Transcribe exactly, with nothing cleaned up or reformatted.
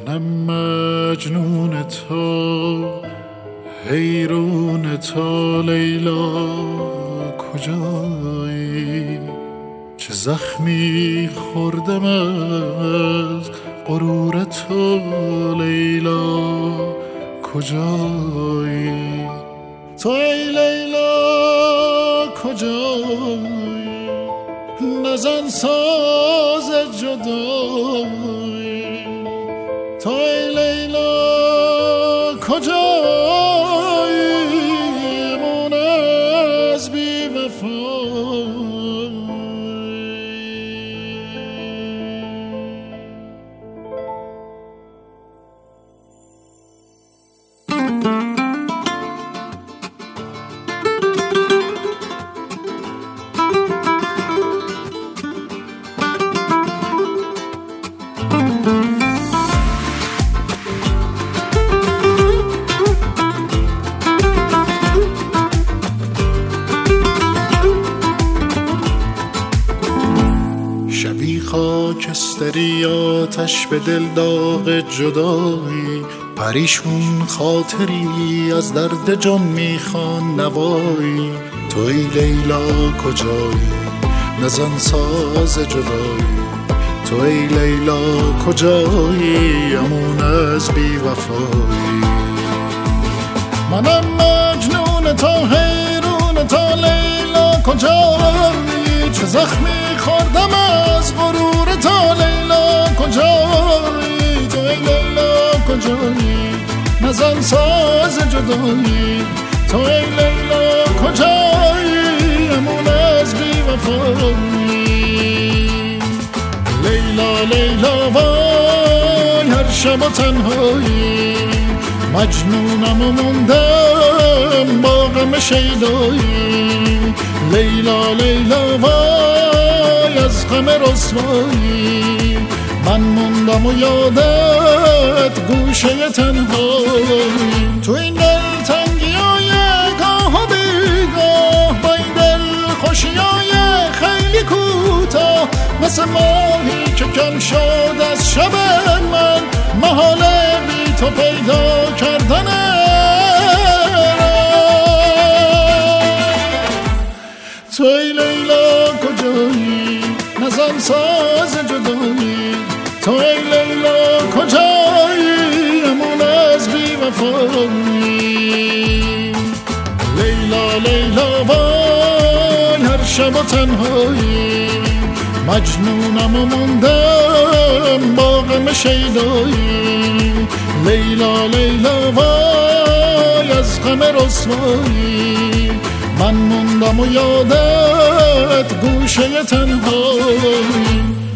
منم مجنون تو، حیرون تو لیلا کجایی؟ چه زخمی خوردم از غرور تو لیلا کجایی؟ تو ای لیلا کجایی؟ نزن ساز جدایی. تو ای لیلا کجایی؟ من از بی وفایی. خاکستری آتش به دل داغ جدایی، پریشون خاطری از درد جان میخوان نوایی. تو ای لیلا کجایی؟ نزن ساز جدایی. تو ای لیلا کجایی؟ امون از بی وفایی. منم مجنون تو، حیرون تو لیلا کجایی؟ چه زخمی خوردم از غرور تو لیلا کجایی؟ تو ای لیلا کجایی؟ نزن ساز جدایی. تو ای لیلا کجایی؟ امون از بی وفایی. لیلا لیلا وای هر شب و تنهایی، مجنونم و موندم با غم شیدایی. لیلا لیلا وای از غم رسوایی، من موندم و یادت گوشه تنهایی. تو این دل تنگی های گاه و بیگاه، با این دل خوشی های خیلی کوتاه، مثل ماهی که کم شد از شب من، محاله بی تو پیدا کردنه. تو ای لیلا کجایی؟ نزن ساز جدایی. تو ای لیلا کجایی؟ امون از بی وفایی. لیلا لیلا وای هر شب و تنهایی، مجنونم و موندم با غم شیدایی. لیلا لیلا وای از غم رسوایی، من موندم و یادت گوشه تنهایی.